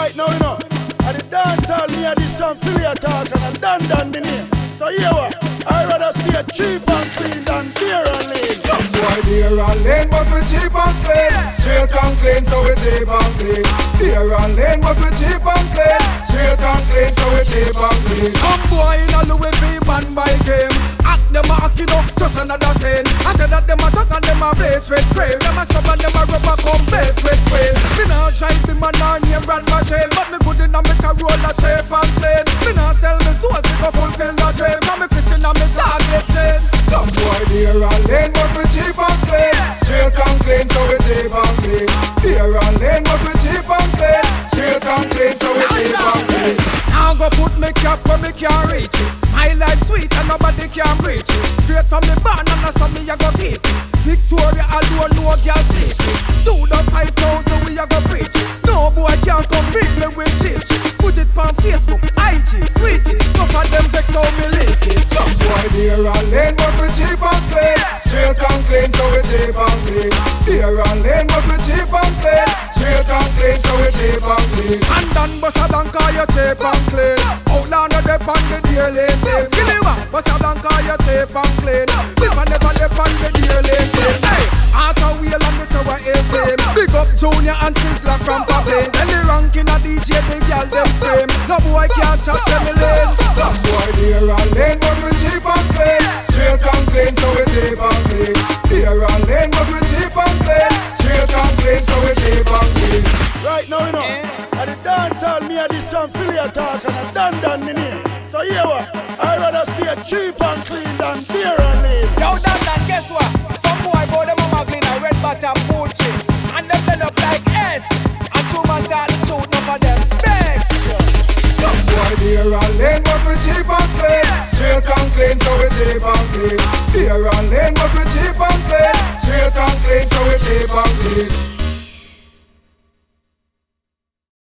Right now, you know, at the dance hall, me and this song Philly talk and I'm done the name. So here what? I rather stay cheap and clean than dear and lean. Some boy dear and lean, but we cheap and clean. Straight and clean, so we cheap and clean. Dear and lean, but we cheap and clean. Straight and clean, so we cheap and clean. Some boy in a Louis V band by game. Act them a acting up, just another scene. I said that them a talk and them a blades with crave. Them a stop and them a rubber come bait with quail. Me not try be man or name brand machine, but me good enough make a roll a cheap and clean. Me not sell me soul to go fulfill the dream. Now me Christian and me target chains. Some boy dear and lean, but we cheap and clean. Straight and clean, so we cheap and clean. Dear and lean, but we cheap and clean. Straight and clean, so we cheap and clean. Now go put me cap where me can't reach it. My life sweet and nobody can reach it. Straight from the barn and that's how me a go keep it. Victoria alone no girl see it. 2,500 we a go preach it. No boy can't compete me with this. Put it on Facebook, IG, tweet it. Enough of them vex how me leak it. Some boy dear and lean, but we cheap and clean. Straight and clean, so we cheap and clean. Dear and lean, but we cheap and clean. Straight and clean, so we cheap and clean. And done bust a bank call you cheap and clean. Outlaw no dep on the dear lane team. Skilly one, bust a bank call you cheap and clean. People never dep on the dear lane team. Hey, Arthur Wheel and the Tower 18. Big up Junior and Sizzler from Poppin. And the ranking a DJ, the girl them scream. No boy can't chat to me lane. Some boy dear and lean, but we cheap and clean. Straight and clean, so we cheap and clean. Dear and lean, but we cheap and clean. Straight and clean, so we cheap and clean. Right now, you know, at the dance hall, me and this song Philly talk and I'm done the name. So here what? I rather stay cheap and clean than dear and lean. Yo, Dan, guess what? Some boy go them a muggling a red bottom Gucci, and them bend up like S. And two man tell the truth, none of them beg. Some boy dear and lean, but we cheap and clean. Straight and clean, so we cheap and clean. Dear and lean, but we cheap and clean. Straight and clean, so we cheap and clean.